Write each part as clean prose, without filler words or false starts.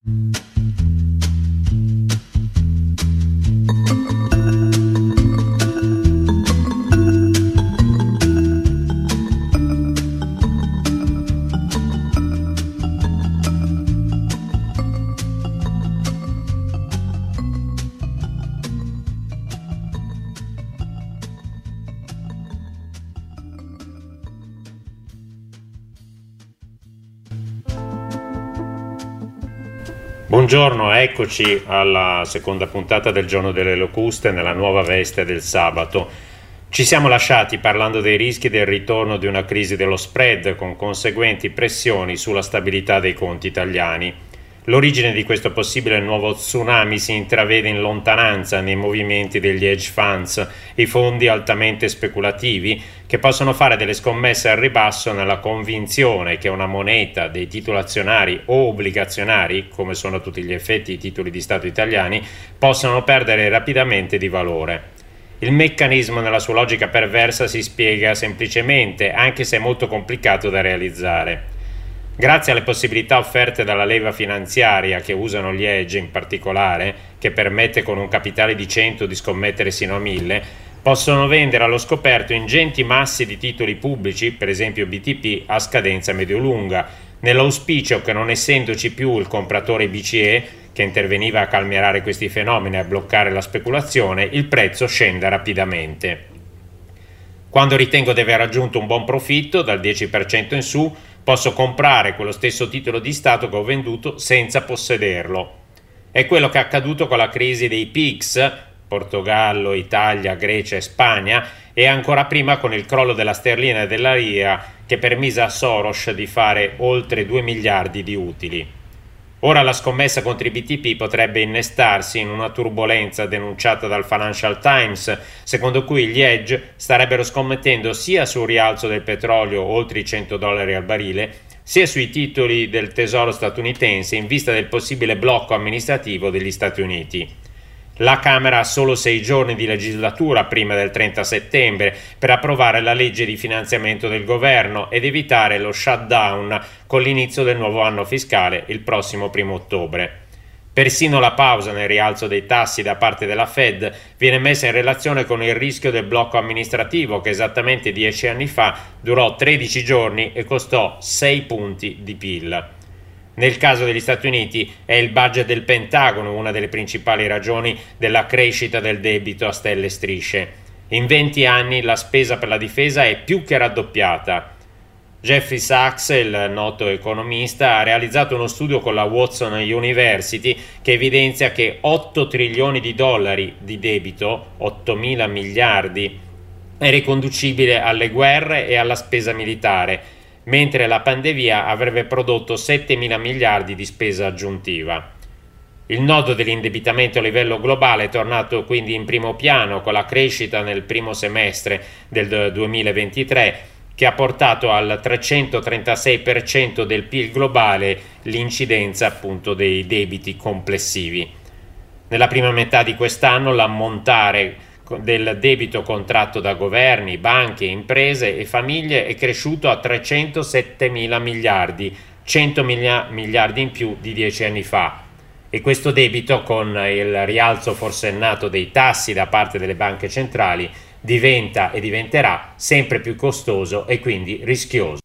Buongiorno, eccoci alla seconda puntata del Giorno delle Locuste nella nuova veste del sabato. Ci siamo lasciati parlando dei rischi del ritorno di una crisi dello spread con conseguenti pressioni sulla stabilità dei conti italiani. L'origine di questo possibile nuovo tsunami si intravede in lontananza nei movimenti degli hedge funds, i fondi altamente speculativi che possono fare delle scommesse al ribasso nella convinzione che una moneta, dei titoli azionari o obbligazionari, come sono a tutti gli effetti i titoli di Stato italiani, possano perdere rapidamente di valore. Il meccanismo nella sua logica perversa si spiega semplicemente, anche se è molto complicato da realizzare. Grazie alle possibilità offerte dalla leva finanziaria che usano gli hedge in particolare, che permette con un capitale di 100 di scommettere sino a 1000, possono vendere allo scoperto ingenti massi di titoli pubblici, per esempio BTP, a scadenza medio-lunga, nell'auspicio che non essendoci più il compratore BCE, che interveniva a calmierare questi fenomeni e a bloccare la speculazione, il prezzo scenda rapidamente. Quando ritengo di aver raggiunto un buon profitto, dal 10% in su, posso comprare quello stesso titolo di Stato che ho venduto senza possederlo. È quello che è accaduto con la crisi dei PIGS, Portogallo, Italia, Grecia e Spagna, e ancora prima con il crollo della sterlina e della lira che permise a Soros di fare oltre 2 miliardi di utili. Ora la scommessa contro i BTP potrebbe innestarsi in una turbolenza denunciata dal Financial Times, secondo cui gli hedge starebbero scommettendo sia sul rialzo del petrolio oltre i $100 al barile, sia sui titoli del tesoro statunitense in vista del possibile blocco amministrativo degli Stati Uniti. La Camera ha solo 6 giorni di legislatura prima del 30 settembre per approvare la legge di finanziamento del governo ed evitare lo shutdown con l'inizio del nuovo anno fiscale il prossimo 1 ottobre. Persino la pausa nel rialzo dei tassi da parte della Fed viene messa in relazione con il rischio del blocco amministrativo che esattamente 10 anni fa durò 13 giorni e costò 6 punti di PIL. Nel caso degli Stati Uniti è il budget del Pentagono una delle principali ragioni della crescita del debito a stelle e strisce. In 20 anni la spesa per la difesa è più che raddoppiata. Jeffrey Sachs, il noto economista, ha realizzato uno studio con la Watson University che evidenzia che 8 trilioni di dollari di debito, 8.000 miliardi, è riconducibile alle guerre e alla spesa militare, mentre la pandemia avrebbe prodotto 7.000 miliardi di spesa aggiuntiva. Il nodo dell'indebitamento a livello globale è tornato quindi in primo piano con la crescita nel primo semestre del 2023 che ha portato al 336% del PIL globale l'incidenza appunto dei debiti complessivi. Nella prima metà di quest'anno l'ammontare del debito contratto da governi, banche, imprese e famiglie è cresciuto a 307.000 miliardi, 100.000 miliardi in più di 10 anni fa. E questo debito, con il rialzo forsennato dei tassi da parte delle banche centrali, diventa e diventerà sempre più costoso e quindi rischioso.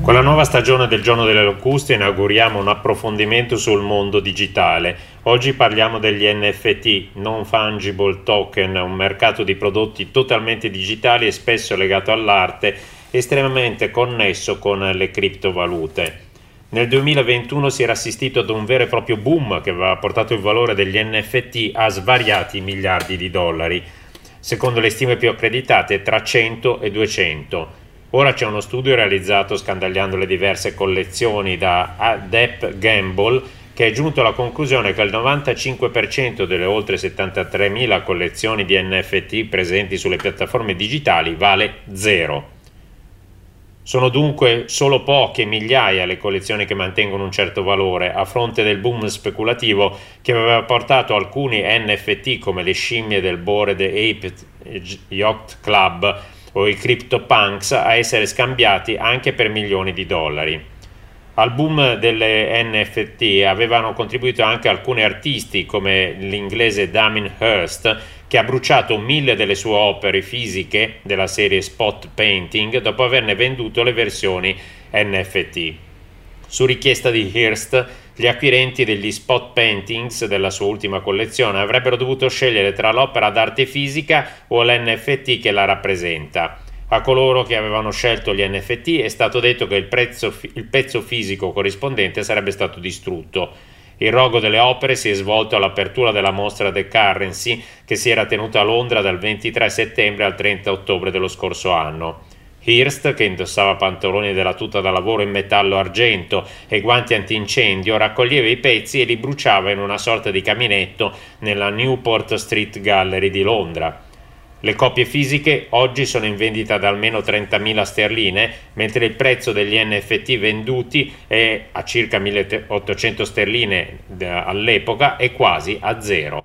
Con la nuova stagione del Giorno delle Locuste inauguriamo un approfondimento sul mondo digitale. Oggi parliamo degli NFT, Non Fungible Token, un mercato di prodotti totalmente digitali e spesso legato all'arte, estremamente connesso con le criptovalute. Nel 2021 si era assistito ad un vero e proprio boom che aveva portato il valore degli NFT a svariati miliardi di dollari, secondo le stime più accreditate tra 100 e 200. Ora c'è uno studio realizzato scandagliando le diverse collezioni da Adept Gamble che è giunto alla conclusione che il 95% delle oltre 73.000 collezioni di NFT presenti sulle piattaforme digitali vale zero. Sono dunque solo poche migliaia le collezioni che mantengono un certo valore, a fronte del boom speculativo che aveva portato alcuni NFT come le scimmie del Bored Ape Yacht Club o i CryptoPunks a essere scambiati anche per milioni di dollari. Al boom delle NFT avevano contribuito anche alcuni artisti come l'inglese Damien Hirst, che ha bruciato 1000 delle sue opere fisiche della serie Spot Painting dopo averne venduto le versioni NFT. Su richiesta di Hirst, gli acquirenti degli spot paintings della sua ultima collezione avrebbero dovuto scegliere tra l'opera d'arte fisica o l'NFT che la rappresenta. A coloro che avevano scelto gli NFT è stato detto che il pezzo fisico corrispondente sarebbe stato distrutto. Il rogo delle opere si è svolto all'apertura della mostra The Currency che si era tenuta a Londra dal 23 settembre al 30 ottobre dello scorso anno. Hirst, che indossava pantaloni della tuta da lavoro in metallo argento e guanti antincendio, raccoglieva i pezzi e li bruciava in una sorta di caminetto nella Newport Street Gallery di Londra. Le copie fisiche oggi sono in vendita ad almeno 30.000 sterline, mentre il prezzo degli NFT venduti è a circa 1.800 sterline all'epoca e quasi a zero.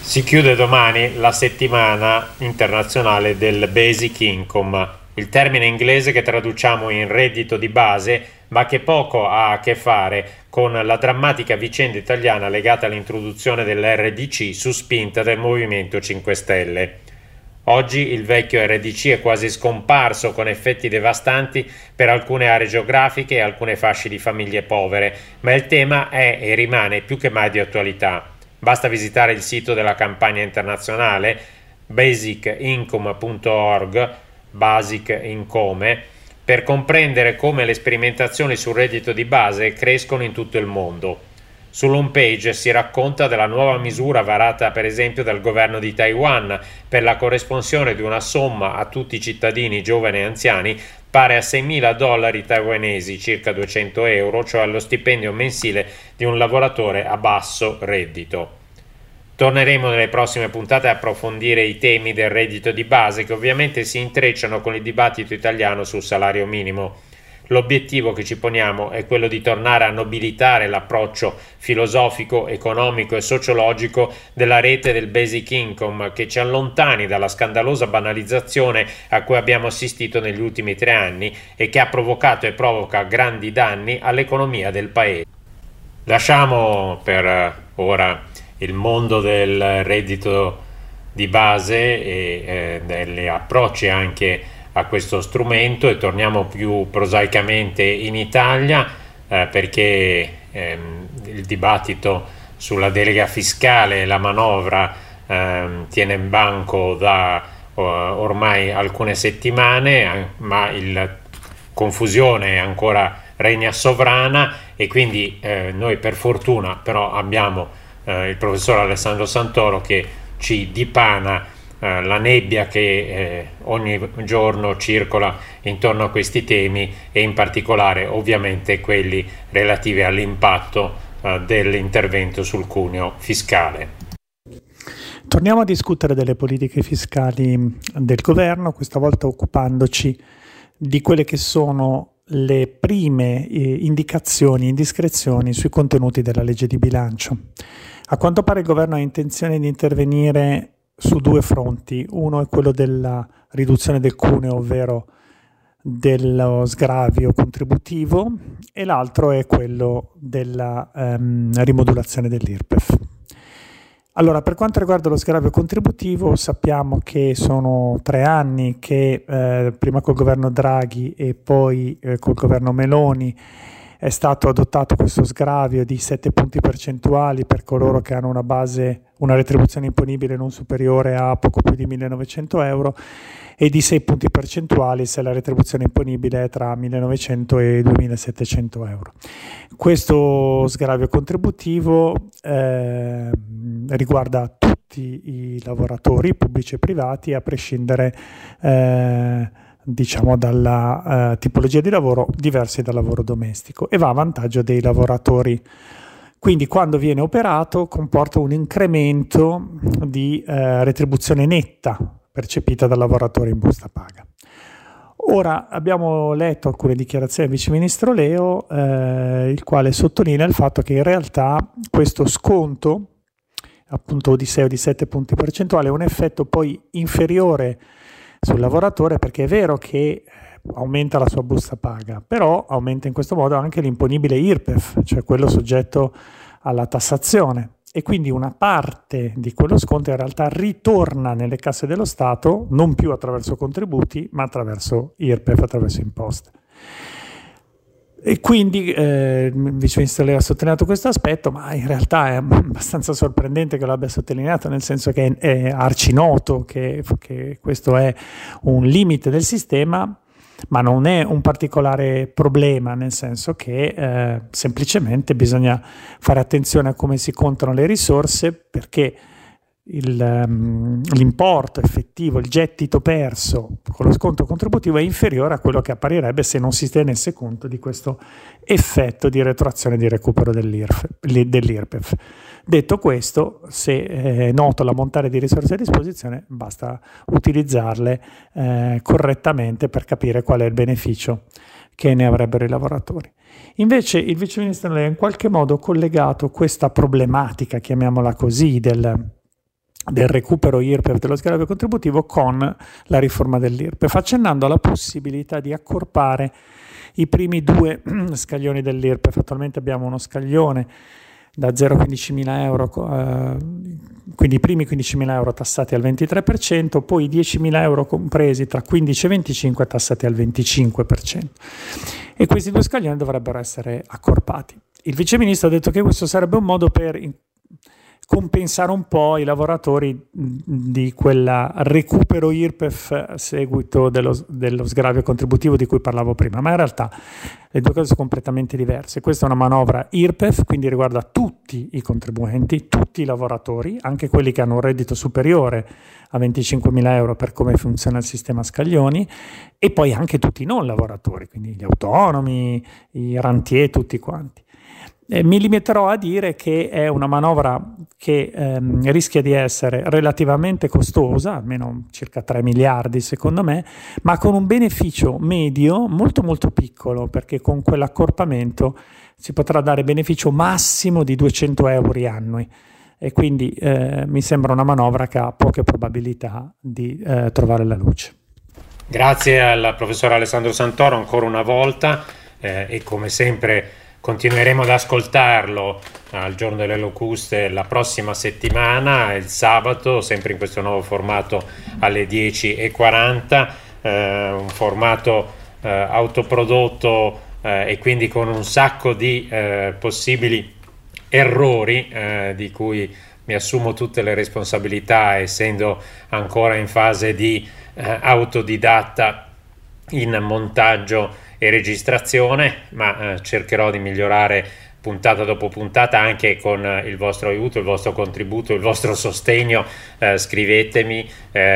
Si chiude domani la settimana internazionale del Basic Income, il termine inglese che traduciamo in reddito di base, ma che poco ha a che fare con la drammatica vicenda italiana legata all'introduzione dell'RDC su spinta del Movimento 5 Stelle. Oggi il vecchio RDC è quasi scomparso, con effetti devastanti per alcune aree geografiche e alcune fasce di famiglie povere, ma il tema è e rimane più che mai di attualità. Basta visitare il sito della campagna internazionale basicincome.org, Basic Income, per comprendere come le sperimentazioni sul reddito di base crescono in tutto il mondo. Sull'home page si racconta della nuova misura varata per esempio dal governo di Taiwan per la corresponsione di una somma a tutti i cittadini giovani e anziani pari a $6.000 taiwanesi, circa 200 euro, cioè allo stipendio mensile di un lavoratore a basso reddito. Torneremo nelle prossime puntate a approfondire i temi del reddito di base, che ovviamente si intrecciano con il dibattito italiano sul salario minimo. L'obiettivo che ci poniamo è quello di tornare a nobilitare l'approccio filosofico, economico e sociologico della rete del Basic Income, che ci allontani dalla scandalosa banalizzazione a cui abbiamo assistito negli ultimi 3 anni e che ha provocato e provoca grandi danni all'economia del paese. Lasciamo per ora il mondo del reddito di base e degli approcci anche a questo strumento e torniamo più prosaicamente in Italia, perché il dibattito sulla delega fiscale e la manovra tiene in banco da ormai alcune settimane, ma la confusione ancora regna sovrana e quindi noi per fortuna però abbiamo il professor Alessandro Santoro che ci dipana la nebbia che ogni giorno circola intorno a questi temi e in particolare ovviamente quelli relativi all'impatto dell'intervento sul cuneo fiscale. Torniamo a discutere delle politiche fiscali del governo, questa volta occupandoci di quelle che sono le prime indicazioni, indiscrezioni sui contenuti della legge di bilancio. A quanto pare il governo ha intenzione di intervenire su 2 fronti. Uno è quello della riduzione del cuneo, ovvero dello sgravio contributivo, e l'altro è quello della rimodulazione dell'IRPEF. Allora, per quanto riguarda lo sgravio contributivo, sappiamo che sono 3 anni che prima col governo Draghi e poi col governo Meloni è stato adottato questo sgravio di 7 punti percentuali per coloro che hanno una retribuzione imponibile non superiore a poco più di 1.900 euro e di 6 punti percentuali se la retribuzione imponibile è tra 1.900 e 2.700 euro. Questo sgravio contributivo riguarda tutti i lavoratori pubblici e privati, a prescindere dalla tipologia di lavoro diversi dal lavoro domestico, e va a vantaggio dei lavoratori. Quindi quando viene operato comporta un incremento di retribuzione netta percepita dal lavoratore in busta paga. Ora abbiamo letto alcune dichiarazioni del Vice Ministro Leo, il quale sottolinea il fatto che in realtà questo sconto, appunto di 6 o di 7 punti percentuali, ha un effetto poi inferiore sul lavoratore, perché è vero che aumenta la sua busta paga, però aumenta in questo modo anche l'imponibile IRPEF, cioè quello soggetto alla tassazione, e quindi una parte di quello sconto in realtà ritorna nelle casse dello Stato, non più attraverso contributi, ma attraverso IRPEF, attraverso imposte. E quindi il Vice Ministro Leo ha sottolineato questo aspetto, ma in realtà è abbastanza sorprendente che lo abbia sottolineato, nel senso che è arcinoto che questo è un limite del sistema, ma non è un particolare problema, nel senso che semplicemente bisogna fare attenzione a come si contano le risorse, perché l'importo effettivo, il gettito perso con lo sconto contributivo è inferiore a quello che apparirebbe se non si tenesse conto di questo effetto di retroazione di recupero dell'IRPEF. Detto questo, se è noto l'ammontare di risorse a disposizione, basta utilizzarle correttamente per capire qual è il beneficio che ne avrebbero i lavoratori. Invece il Vice Ministro ha in qualche modo collegato questa problematica, chiamiamola così, del recupero IRPEF dello sgravio contributivo con la riforma dell'IRPEF, accennando alla possibilità di accorpare i primi due scaglioni dell'IRPEF. Attualmente abbiamo uno scaglione da 0 a 15.000 euro, quindi i primi 15.000 euro tassati al 23%, poi i 10.000 euro compresi tra 15 e 25 tassati al 25%. E questi due scaglioni dovrebbero essere accorpati. Il viceministro ha detto che questo sarebbe un modo per compensare un po' i lavoratori di quel recupero IRPEF a seguito dello sgravio contributivo di cui parlavo prima, ma in realtà le due cose sono completamente diverse. Questa è una manovra IRPEF, quindi riguarda tutti i contribuenti, tutti i lavoratori, anche quelli che hanno un reddito superiore a 25.000 euro per come funziona il sistema scaglioni, e poi anche tutti i non lavoratori, quindi gli autonomi, i rentier, tutti quanti. Mi limiterò a dire che è una manovra che rischia di essere relativamente costosa, almeno circa 3 miliardi secondo me, ma con un beneficio medio molto molto piccolo, perché con quell'accorpamento si potrà dare beneficio massimo di 200 euro annui, e quindi mi sembra una manovra che ha poche probabilità di trovare la luce. Grazie al professor Alessandro Santoro ancora una volta, e come sempre continueremo ad ascoltarlo al Giorno delle Locuste la prossima settimana, il sabato, sempre in questo nuovo formato alle 10:40, un formato autoprodotto e quindi con un sacco di possibili errori di cui mi assumo tutte le responsabilità, essendo ancora in fase di autodidatta in montaggio e registrazione, ma cercherò di migliorare puntata dopo puntata anche con il vostro aiuto, il vostro contributo, il vostro sostegno. Scrivetemi,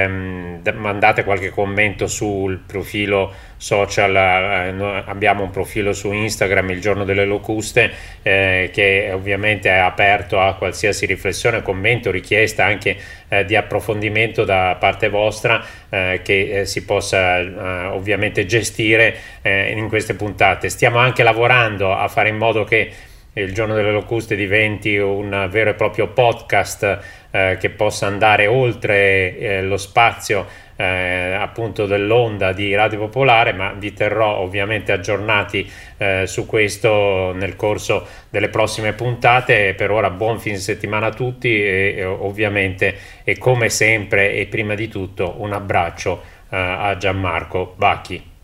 mandate qualche commento sul profilo social. Abbiamo un profilo su Instagram, il Giorno delle Locuste, che ovviamente è aperto a qualsiasi riflessione, commento, richiesta anche di approfondimento da parte vostra, che si possa ovviamente gestire in queste puntate. Stiamo anche lavorando a fare in modo che il Giorno delle Locuste diventi un vero e proprio podcast che possa andare oltre lo spazio appunto dell'onda di Radio Popolare, ma vi terrò ovviamente aggiornati su questo nel corso delle prossime puntate. Per ora buon fine settimana a tutti e ovviamente, e come sempre e prima di tutto, un abbraccio a Gianmarco Bacchi.